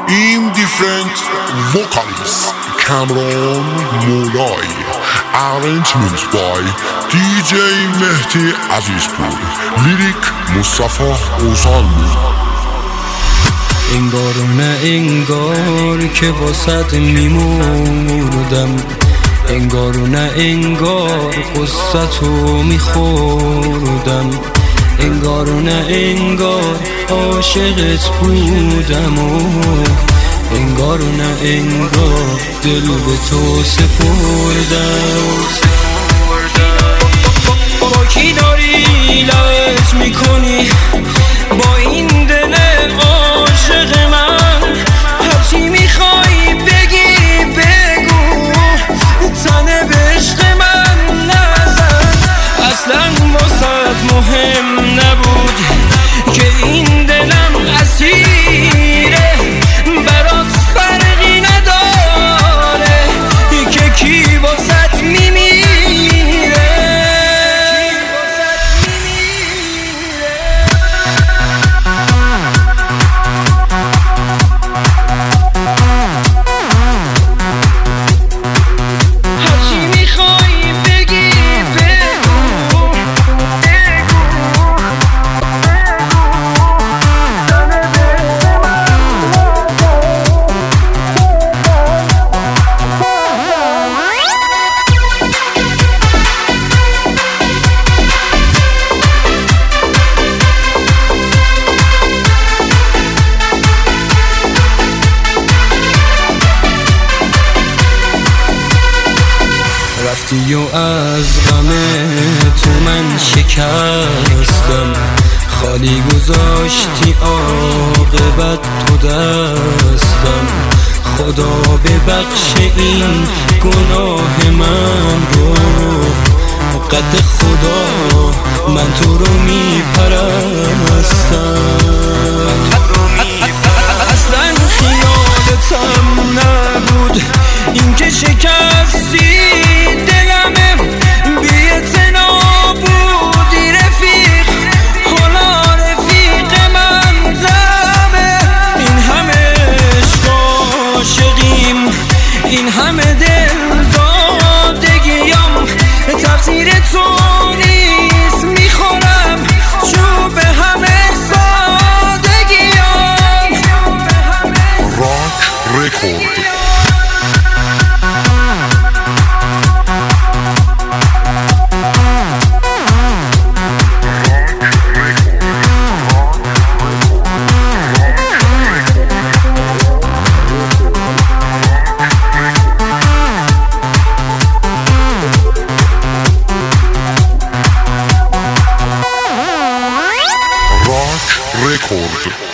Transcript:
این دیفرنت vocalist کامران مولای. Arrangement by DJ مهدی عزیزپور. لیریک مصطفی اوزانلو. انگار و نه انگار که واسط میمردم، انگار و نه انگار قصتو میخوردم، انگار و نه انگار عاشقت بودم و انگار و نه انگار دل به تو سپردم. با کی داری لبت میکنی با این دل عاشق من؟ هرچی میخوای بگی بگو، تنه به عشق من نزن. اصلا واسط مهم نبود که این دلم اسیره، برات فرقی نداره که کی واسط میمیره. رفتی و از غم تو من شکستم، خالی گذاشتی عاقبت تو دستم. خدا ببخش این گناه من رو، قد خدا من تو رو میپرستم. اصلا خیالتم نبود این که شکستی دلمه، بی‌اعتنا بودی رفیق، حالا رفیق من غمه. این همه عشق عاشقیم، این همه دل دادگیم، تقصیر تو نیست میخورم چوب همه سادگیم. راک رکورد. Record.